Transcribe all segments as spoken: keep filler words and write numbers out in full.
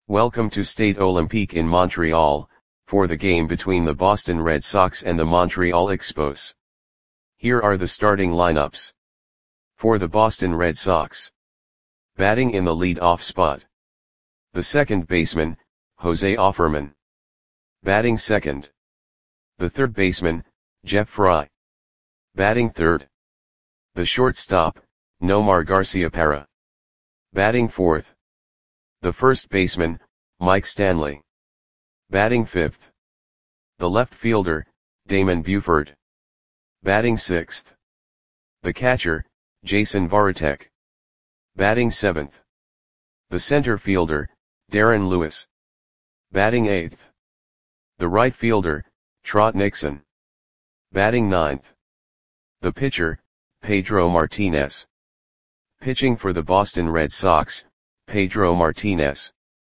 Welcome to Stade Olympique in Montreal, for the game between the Boston Red Sox and the Montreal Expos. Here are the starting lineups. For the Boston Red Sox. Batting in the lead-off spot. The second baseman, Jose Offerman. Batting second. The third baseman, Jeff Fry. Batting third. The shortstop, Nomar Garciaparra. Batting fourth. The first baseman, Mike Stanley. Batting fifth. The left fielder, Damon Buford. Batting sixth. The catcher, Jason Varitek. Batting seventh. The center fielder, Darren Lewis. Batting eighth. The right fielder, Trot Nixon. Batting ninth. The pitcher, Pedro Martinez. Pitching for the Boston Red Sox, Pedro Martinez.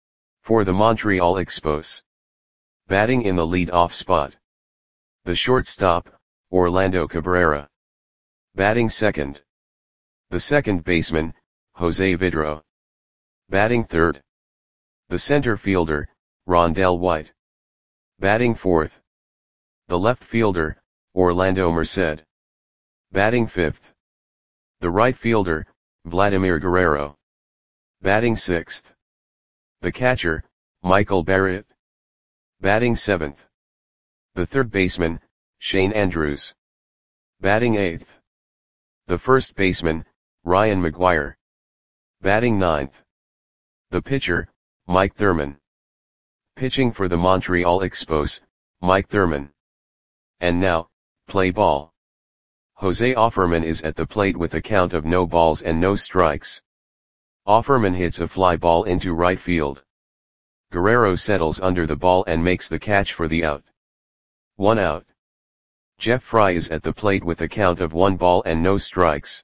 For the Montreal Expos. Batting in the lead-off spot. The shortstop, Orlando Cabrera. Batting second. The second baseman, Jose Vidro. Batting third. The center fielder, Rondell White. Batting fourth. The left fielder, Orlando Merced. Batting fifth. The right fielder, Vladimir Guerrero. Batting sixth. The catcher, Michael Barrett. Batting seventh. The third baseman, Shane Andrews. Batting eighth. The first baseman, Ryan McGuire. Batting ninth. The pitcher, Mike Thurman. Pitching for the Montreal Expos, Mike Thurman. And now, play ball. Jose Offerman is at the plate with a count of no balls and no strikes. Offerman hits a fly ball into right field. Guerrero settles under the ball and makes the catch for the out. One out. Jeff Fry is at the plate with a count of one ball and no strikes.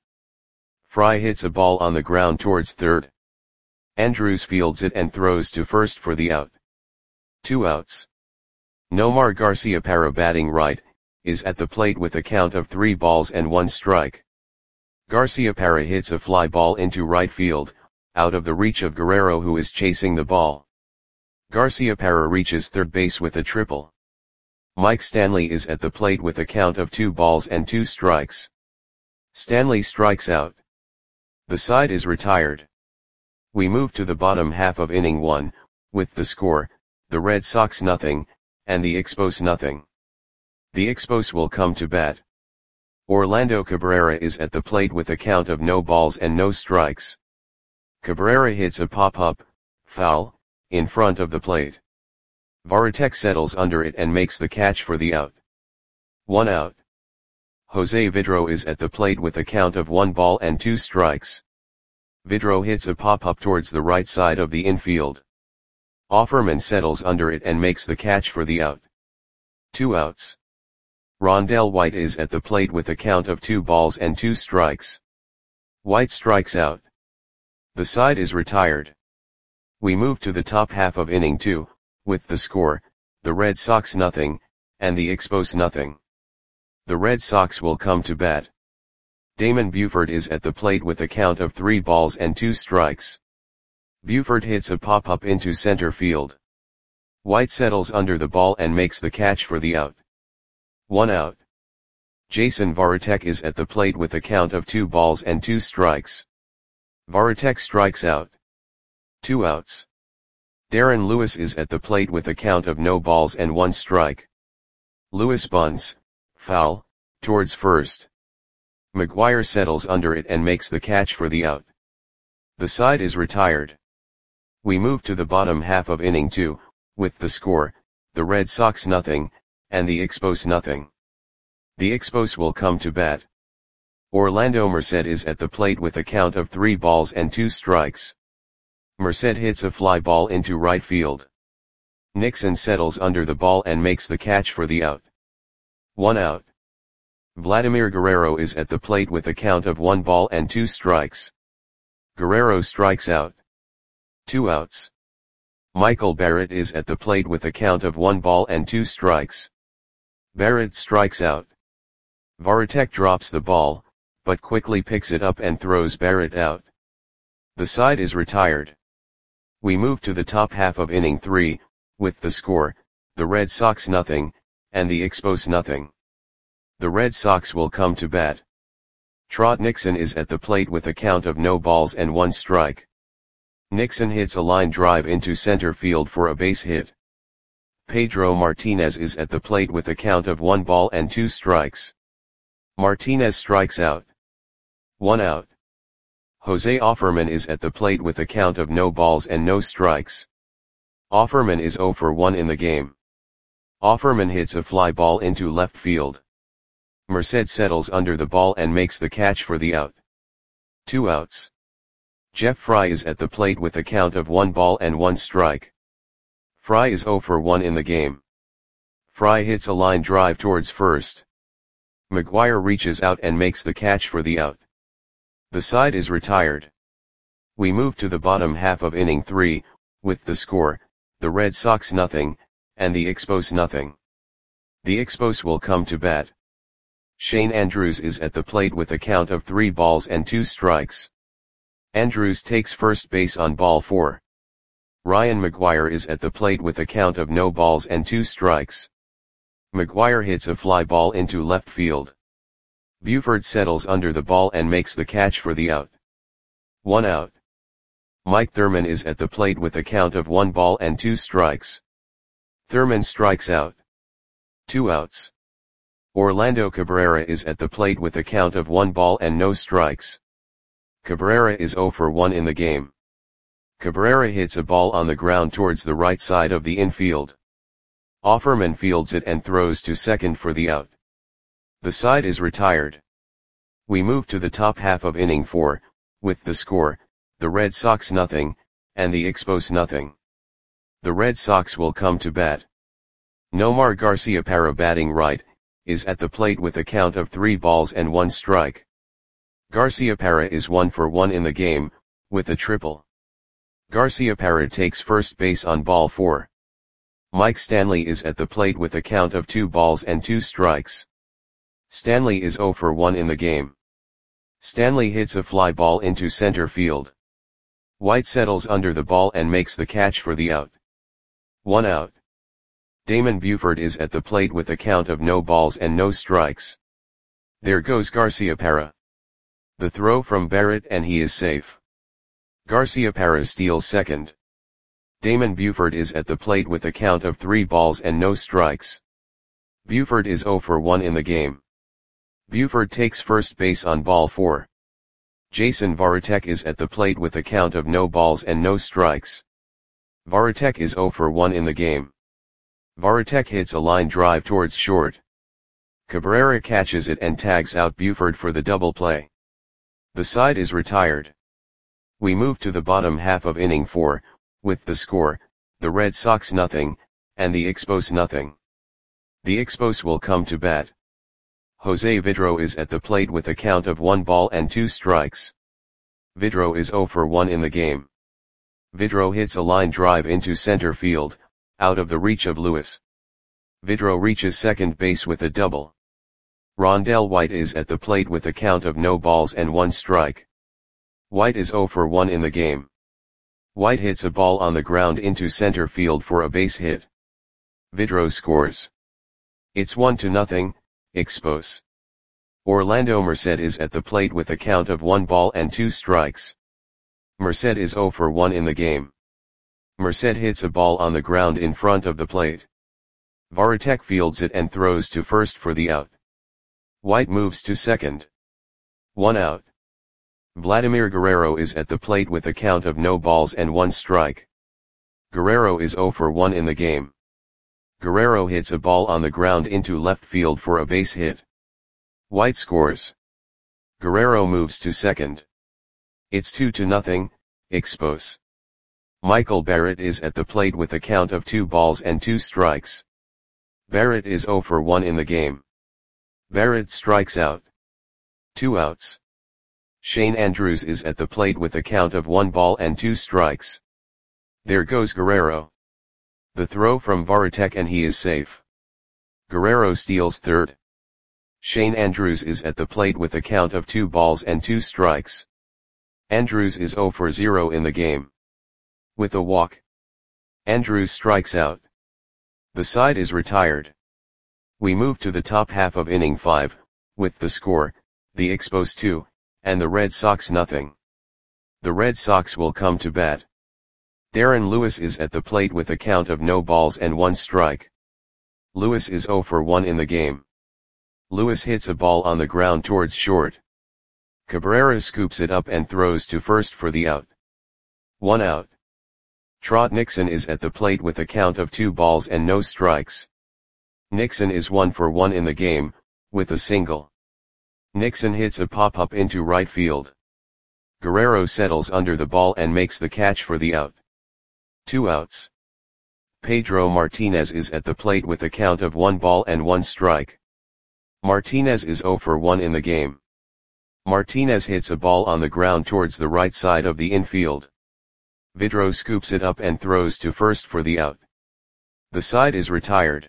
Fry hits a ball on the ground towards third. Andrews fields it and throws to first for the out. Two outs. Nomar Garciaparra, batting right, is at the plate with a count of three balls and one strike. Garciaparra hits a fly ball into right field, out of the reach of Guerrero, who is chasing the ball. Garciaparra reaches third base with a triple. Mike Stanley is at the plate with a count of two balls and two strikes. Stanley strikes out. The side is retired. We move to the bottom half of inning one, with the score, the Red Sox nothing, and the Expos nothing. The Expos will come to bat. Orlando Cabrera is at the plate with a count of no balls and no strikes. Cabrera hits a pop-up, foul, in front of the plate. Varitek settles under it and makes the catch for the out. One out. Jose Vidro is at the plate with a count of one ball and two strikes. Vidro hits a pop-up towards the right side of the infield. Offerman settles under it and makes the catch for the out. Two outs. Rondell White is at the plate with a count of two balls and two strikes. White strikes out. The side is retired. We move to the top half of inning two, with the score, the Red Sox nothing, and the Expos nothing. The Red Sox will come to bat. Damon Buford is at the plate with a count of three balls and two strikes. Buford hits a pop-up into center field. White settles under the ball and makes the catch for the out. One out. Jason Varitek is at the plate with a count of two balls and two strikes. Varitek strikes out. Two outs. Darren Lewis is at the plate with a count of no balls and one strike. Lewis bunts, foul, towards first. McGuire settles under it and makes the catch for the out. The side is retired. We move to the bottom half of inning two, with the score, the Red Sox nothing, and the Expos nothing. The Expos will come to bat. Orlando Merced is at the plate with a count of three balls and two strikes. Merced hits a fly ball into right field. Nixon settles under the ball and makes the catch for the out. One out. Vladimir Guerrero is at the plate with a count of one ball and two strikes. Guerrero strikes out. Two outs. Michael Barrett is at the plate with a count of one ball and two strikes. Barrett strikes out. Varitek drops the ball, but quickly picks it up and throws Barrett out. The side is retired. We move to the top half of inning three, with the score, the Red Sox nothing, and the Expos nothing. The Red Sox will come to bat. Trot Nixon is at the plate with a count of no balls and one strike. Nixon hits a line drive into center field for a base hit. Pedro Martinez is at the plate with a count of one ball and two strikes. Martinez strikes out. One out. Jose Offerman is at the plate with a count of no balls and no strikes. Offerman is zero for one in the game. Offerman hits a fly ball into left field. Merced settles under the ball and makes the catch for the out. Two outs. Jeff Fry is at the plate with a count of one ball and one strike. Fry is zero for one in the game. Fry hits a line drive towards first. McGuire reaches out and makes the catch for the out. The side is retired. We move to the bottom half of inning three, with the score, the Red Sox nothing, and the Expos nothing. The Expos will come to bat. Shane Andrews is at the plate with a count of three balls and two strikes. Andrews takes first base on ball four. Ryan McGuire is at the plate with a count of no balls and two strikes. McGuire hits a fly ball into left field. Buford settles under the ball and makes the catch for the out. One out. Mike Thurman is at the plate with a count of one ball and two strikes. Thurman strikes out. Two outs. Orlando Cabrera is at the plate with a count of one ball and no strikes. Cabrera is zero for one in the game. Cabrera hits a ball on the ground towards the right side of the infield. Offerman fields it and throws to second for the out. The side is retired. We move to the top half of inning four, with the score, the Red Sox nothing, and the Expos nothing. The Red Sox will come to bat. Nomar Garciaparra, batting right, is at the plate with a count of three balls and one strike. Garciaparra is one for one in the game, with a triple. Garciaparra takes first base on ball four. Mike Stanley is at the plate with a count of two balls and two strikes. Stanley is zero for one in the game. Stanley hits a fly ball into center field. White settles under the ball and makes the catch for the out. One out. Damon Buford is at the plate with a count of no balls and no strikes. There goes Garciaparra. The throw from Barrett and he is safe. Garciaparra steals second. Damon Buford is at the plate with a count of three balls and no strikes. Buford is zero for one in the game. Buford takes first base on ball four. Jason Varitek is at the plate with a count of no balls and no strikes. Varitek is zero for one in the game. Varitek hits a line drive towards short. Cabrera catches it and tags out Buford for the double play. The side is retired. We move to the bottom half of inning four, with the score, the Red Sox nothing, and the Expos nothing. The Expos will come to bat. Jose Vidro is at the plate with a count of one ball and two strikes. Vidro is zero for one in the game. Vidro hits a line drive into center field, out of the reach of Lewis. Vidro reaches second base with a double. Rondell White is at the plate with a count of no balls and one strike. White is zero for one in the game. White hits a ball on the ground into center field for a base hit. Vidro scores. It's one to nothing, Expos. Orlando Merced is at the plate with a count of one ball and two strikes. Merced is zero for one in the game. Merced hits a ball on the ground in front of the plate. Varitek fields it and throws to first for the out. White moves to second. One out. Vladimir Guerrero is at the plate with a count of no balls and one strike. Guerrero is zero for one in the game. Guerrero hits a ball on the ground into left field for a base hit. White scores. Guerrero moves to second. It's two to nothing, Expos. Michael Barrett is at the plate with a count of two balls and two strikes. Barrett is zero for one in the game. Barrett strikes out. Two outs. Shane Andrews is at the plate with a count of one ball and two strikes. There goes Guerrero. The throw from Varitek and he is safe. Guerrero steals third. Shane Andrews is at the plate with a count of two balls and two strikes. Andrews is zero for zero in the game. With a walk, Andrews strikes out. The side is retired. We move to the top half of inning five, with the score, the Expos two, and the Red Sox nothing. The Red Sox will come to bat. Darren Lewis is at the plate with a count of no balls and one strike. Lewis is zero for one in the game. Lewis hits a ball on the ground towards short. Cabrera scoops it up and throws to first for the out. One out. Trot Nixon is at the plate with a count of two balls and no strikes. Nixon is one for one in the game, with a single. Nixon hits a pop-up into right field. Guerrero settles under the ball and makes the catch for the out. Two outs. Pedro Martinez is at the plate with a count of one ball and one strike. Martinez is zero for one in the game. Martinez hits a ball on the ground towards the right side of the infield. Vidro scoops it up and throws to first for the out. The side is retired.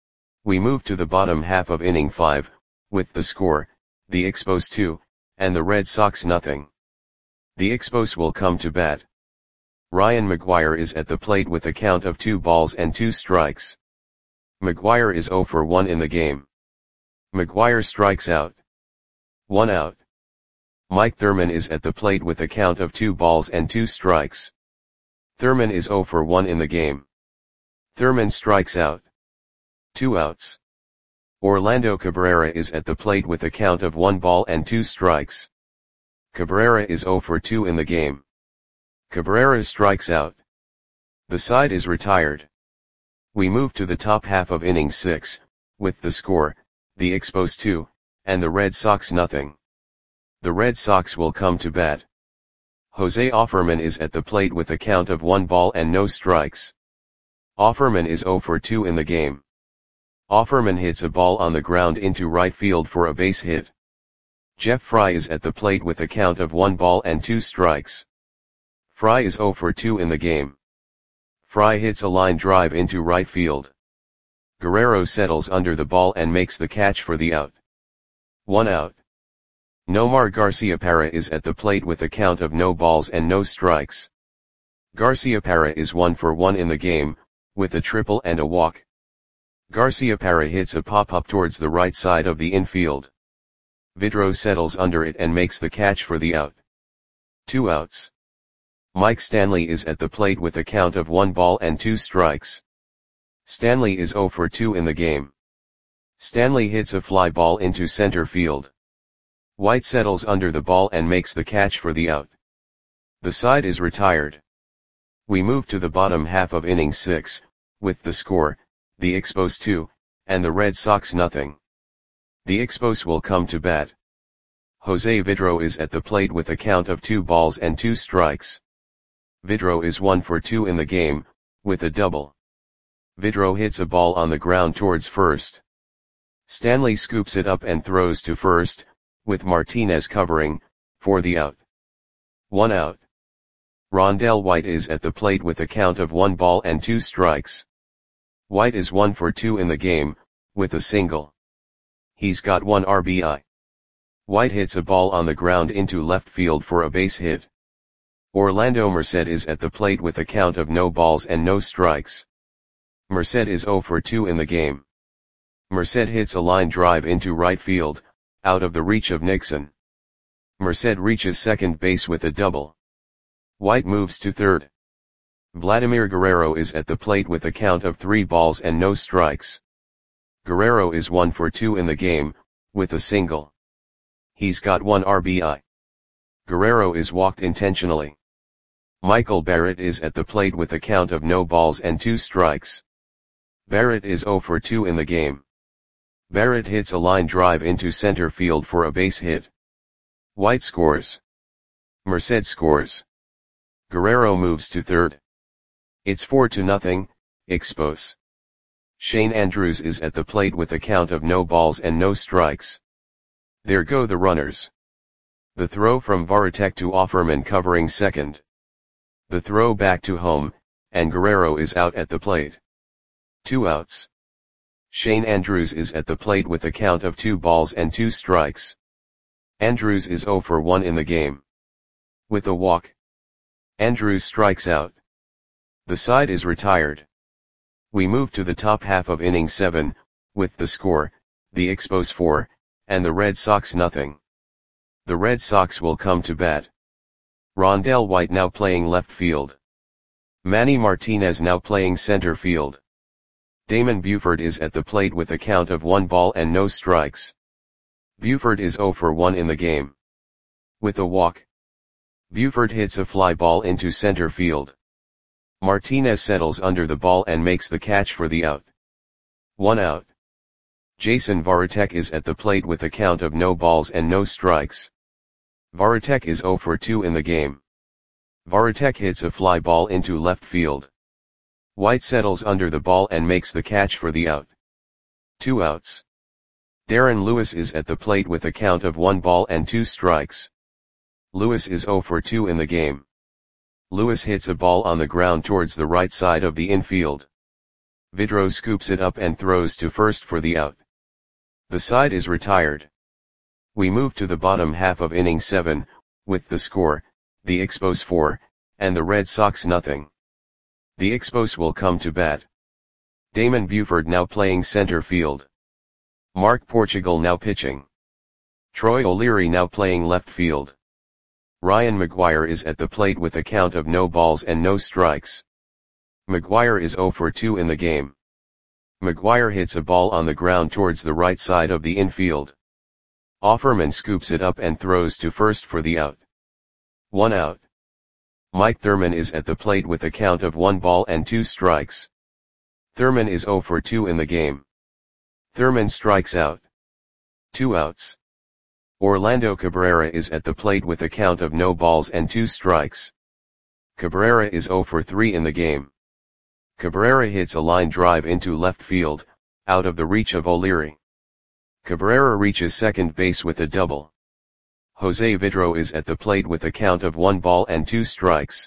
We move to the bottom half of inning five, with the score, the Expos two, and the Red Sox nothing. The Expos will come to bat. Ryan McGuire is at the plate with a count of two balls and two strikes. McGuire is zero for one in the game. McGuire strikes out. One out. Mike Thurman is at the plate with a count of two balls and two strikes. Thurman is zero for one in the game. Thurman strikes out. Two outs. Orlando Cabrera is at the plate with a count of one ball and two strikes. Cabrera is zero for two in the game. Cabrera strikes out. The side is retired. We move to the top half of inning six, with the score, the Expos two, and the Red Sox nothing. The Red Sox will come to bat. Jose Offerman is at the plate with a count of one ball and no strikes. Offerman is zero for two in the game. Offerman hits a ball on the ground into right field for a base hit. Jeff Fry is at the plate with a count of one ball and two strikes. Fry is zero for two in the game. Fry hits a line drive into right field. Guerrero settles under the ball and makes the catch for the out. One out. Nomar Garciaparra is at the plate with a count of no balls and no strikes. Garciaparra is one for one in the game, with a triple and a walk. Garciaparra hits a pop-up towards the right side of the infield. Vidro settles under it and makes the catch for the out. Two outs. Mike Stanley is at the plate with a count of one ball and two strikes. Stanley is zero for two in the game. Stanley hits a fly ball into center field. White settles under the ball and makes the catch for the out. The side is retired. We move to the bottom half of inning six, with the score, the Expos two, and the Red Sox nothing. The Expos will come to bat. Jose Vidro is at the plate with a count of two balls and two strikes. Vidro is one for two in the game, with a double. Vidro hits a ball on the ground towards first. Stanley scoops it up and throws to first, with Martinez covering, for the out. One out. Rondell White is at the plate with a count of one ball and two strikes. White is one for two in the game, with a single. He's got one R B I. White hits a ball on the ground into left field for a base hit. Orlando Merced is at the plate with a count of no balls and no strikes. Merced is zero for two in the game. Merced hits a line drive into right field, out of the reach of Nixon. Merced reaches second base with a double. White moves to third. Vladimir Guerrero is at the plate with a count of three balls and no strikes. Guerrero is one for two in the game, with a single. He's got one R B I. Guerrero is walked intentionally. Michael Barrett is at the plate with a count of no balls and two strikes. Barrett is zero for two in the game. Barrett hits a line drive into center field for a base hit. White scores. Merced scores. Guerrero moves to third. It's four to nothing, Expos. Shane Andrews is at the plate with a count of no balls and no strikes. There go the runners. The throw from Varitek to Offerman covering second. The throw back to home, and Guerrero is out at the plate. Two outs. Shane Andrews is at the plate with a count of two balls and two strikes. Andrews is zero for one in the game. With a walk, Andrews strikes out. The side is retired. We move to the top half of inning seven, with the score, the Expos four, and the Red Sox nothing. The Red Sox will come to bat. Rondell White now playing left field. Manny Martinez now playing center field. Damon Buford is at the plate with a count of one ball and no strikes. Buford is zero for one in the game. With a walk, Buford hits a fly ball into center field. Martinez settles under the ball and makes the catch for the out. One out. Jason Varitek is at the plate with a count of no balls and no strikes. Varitek is zero for two in the game. Varitek hits a fly ball into left field. White settles under the ball and makes the catch for the out. Two outs. Darren Lewis is at the plate with a count of one ball and two strikes. Lewis is zero for two in the game. Lewis hits a ball on the ground towards the right side of the infield. Vidro scoops it up and throws to first for the out. The side is retired. We move to the bottom half of inning seven, with the score, the Expos four, and the Red Sox nothing. The Expos will come to bat. Damon Buford now playing center field. Mark Portugal now pitching. Troy O'Leary now playing left field. Ryan McGuire is at the plate with a count of no balls and no strikes. McGuire is zero for two in the game. McGuire hits a ball on the ground towards the right side of the infield. Offerman scoops it up and throws to first for the out. One out. Mike Thurman is at the plate with a count of one ball and two strikes. Thurman is zero for two in the game. Thurman strikes out. Two outs. Orlando Cabrera is at the plate with a count of no balls and two strikes. Cabrera is zero for three in the game. Cabrera hits a line drive into left field, out of the reach of O'Leary. Cabrera reaches second base with a double. Jose Vidro is at the plate with a count of one ball and two strikes.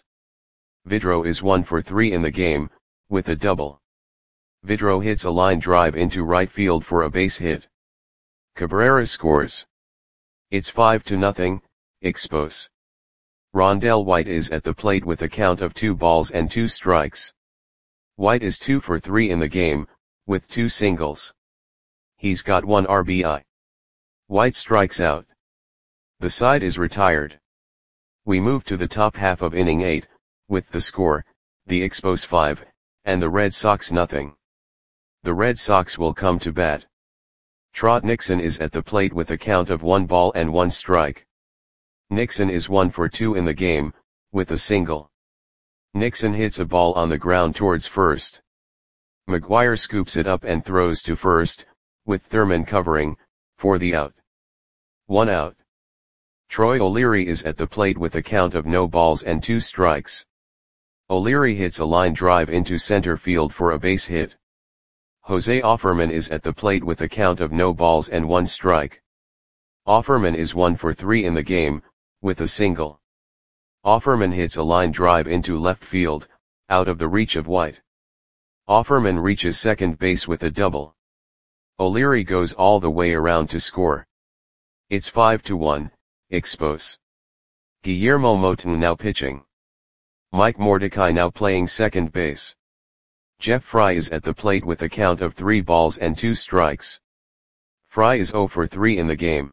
Vidro is one for three in the game, with a double. Vidro hits a line drive into right field for a base hit. Cabrera scores. It's five to nothing, Expos. Rondell White is at the plate with a count of two balls and two strikes. White is two for three in the game, with two singles. He's got one R B I. White strikes out. The side is retired. We move to the top half of inning eight, with the score, the Expos five, and the Red Sox nothing. The Red Sox will come to bat. Trot Nixon is at the plate with a count of one ball and one strike. Nixon is one for two in the game, with a single. Nixon hits a ball on the ground towards first. McGuire scoops it up and throws to first, with Thurman covering, for the out. One out. Troy O'Leary is at the plate with a count of no balls and two strikes. O'Leary hits a line drive into center field for a base hit. Jose Offerman is at the plate with a count of no balls and one strike. Offerman is one for three in the game, with a single. Offerman hits a line drive into left field, out of the reach of White. Offerman reaches second base with a double. O'Leary goes all the way around to score. It's five to one, Expos. Guillermo Moton now pitching. Mike Mordecai now playing second base. Jeff Fry is at the plate with a count of three balls and two strikes. Fry is zero for three in the game.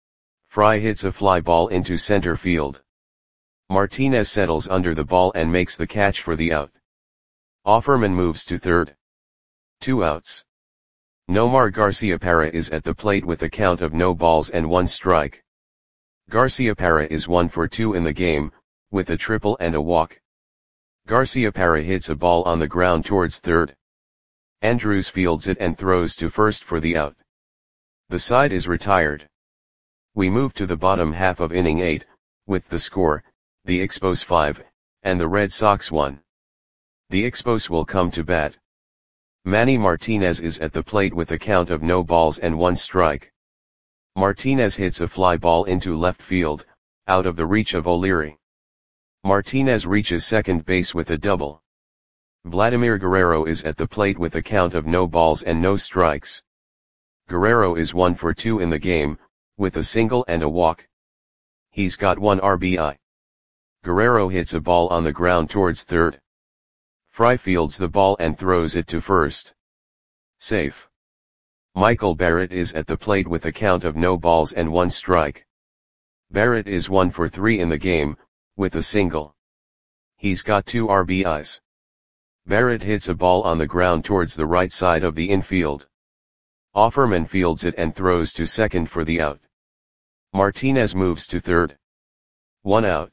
Fry hits a fly ball into center field. Martinez settles under the ball and makes the catch for the out. Offerman moves to third. Two outs. Nomar Garciaparra is at the plate with a count of no balls and one strike. Garciaparra is one for two in the game, with a triple and a walk. Garciaparra hits a ball on the ground towards third. Andrews fields it and throws to first for the out. The side is retired. We move to the bottom half of inning eight, with the score, the Expos five, and the Red Sox one. The Expos will come to bat. Manny Martinez is at the plate with a count of no balls and one strike. Martinez hits a fly ball into left field, out of the reach of O'Leary. Martinez reaches second base with a double. Vladimir Guerrero is at the plate with a count of no balls and no strikes. Guerrero is one for two in the game, with a single and a walk. He's got one R B I. Guerrero hits a ball on the ground towards third. Fry fields the ball and throws it to first. Safe. Michael Barrett is at the plate with a count of no balls and one strike. Barrett is one for three in the game, with a single. He's got two R B Is. Barrett hits a ball on the ground towards the right side of the infield. Offerman fields it and throws to second for the out. Martinez moves to third. One out.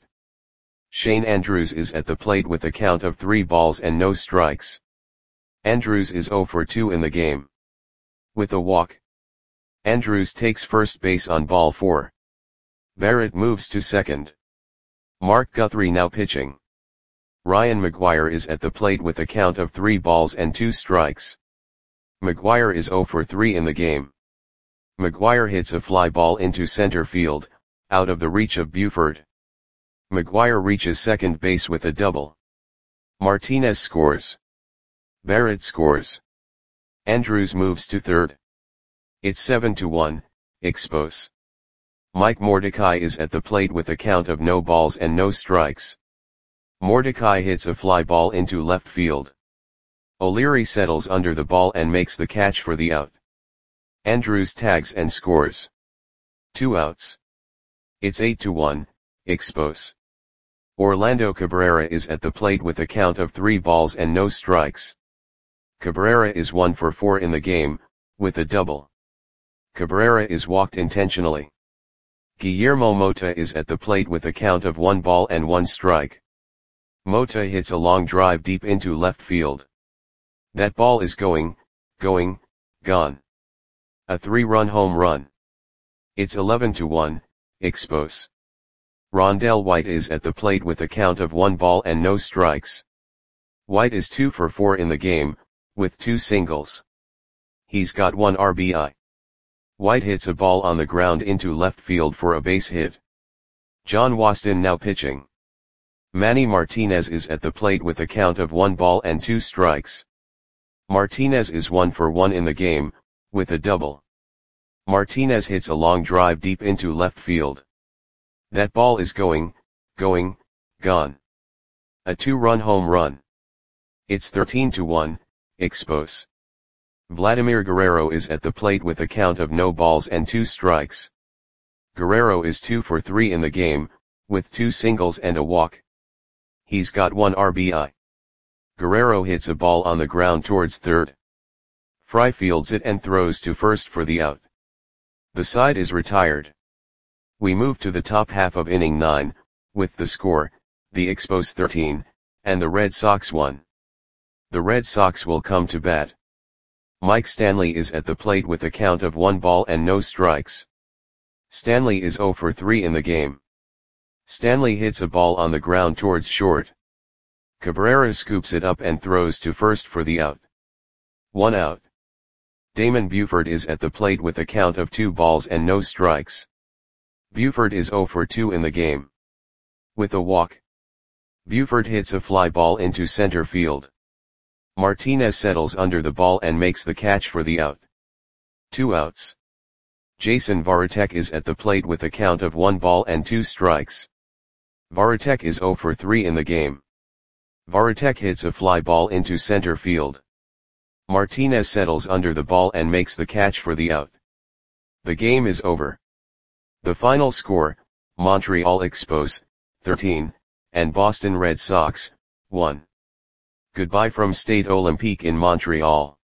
Shane Andrews is at the plate with a count of three balls and no strikes. Andrews is zero for two in the game. With a walk. Andrews takes first base on ball four. Barrett moves to second. Mark Guthrie now pitching. Ryan McGuire is at the plate with a count of three balls and two strikes. McGuire is zero for three in the game. McGuire hits a fly ball into center field, out of the reach of Buford. McGuire reaches second base with a double. Martinez scores. Barrett scores. Andrews moves to third. It's seven to one, Expos. Mike Mordecai is at the plate with a count of no balls and no strikes. Mordecai hits a fly ball into left field. O'Leary settles under the ball and makes the catch for the out. Andrews tags and scores. Two outs. It's eight to one, Expos. Orlando Cabrera is at the plate with a count of three balls and no strikes. Cabrera is one for four in the game, with a double. Cabrera is walked intentionally. Guillermo Mota is at the plate with a count of one ball and one strike. Mota hits a long drive deep into left field. That ball is going, going, gone. A three-run home run. It's eleven to one, Expos. Rondell White is at the plate with a count of one ball and no strikes. White is two for four in the game, with two singles. He's got one R B I. White hits a ball on the ground into left field for a base hit. John Waston now pitching. Manny Martinez is at the plate with a count of one ball and two strikes. Martinez is one for one in the game, with a double. Martinez hits a long drive deep into left field. That ball is going, going, gone. A two-run home run. It's thirteen to one, Expos. Vladimir Guerrero is at the plate with a count of no balls and two strikes. Guerrero is two for three in the game, with two singles and a walk. He's got one R B I. Guerrero hits a ball on the ground towards third. Fry fields it and throws to first for the out. The side is retired. We move to the top half of inning nine, with the score, the Expos thirteen, and the Red Sox one. The Red Sox will come to bat. Mike Stanley is at the plate with a count of one ball and no strikes. Stanley is zero for three in the game. Stanley hits a ball on the ground towards short. Cabrera scoops it up and throws to first for the out. One out. Damon Buford is at the plate with a count of two balls and no strikes. Buford is zero for two in the game. With a walk. Buford hits a fly ball into center field. Martinez settles under the ball and makes the catch for the out. Two outs. Jason Varitek is at the plate with a count of one ball and two strikes. Varitek is zero for three in the game. Varitek hits a fly ball into center field. Martinez settles under the ball and makes the catch for the out. The game is over. The final score, Montreal Expos, thirteen, and Boston Red Sox, one. Goodbye from Stade Olympique in Montreal.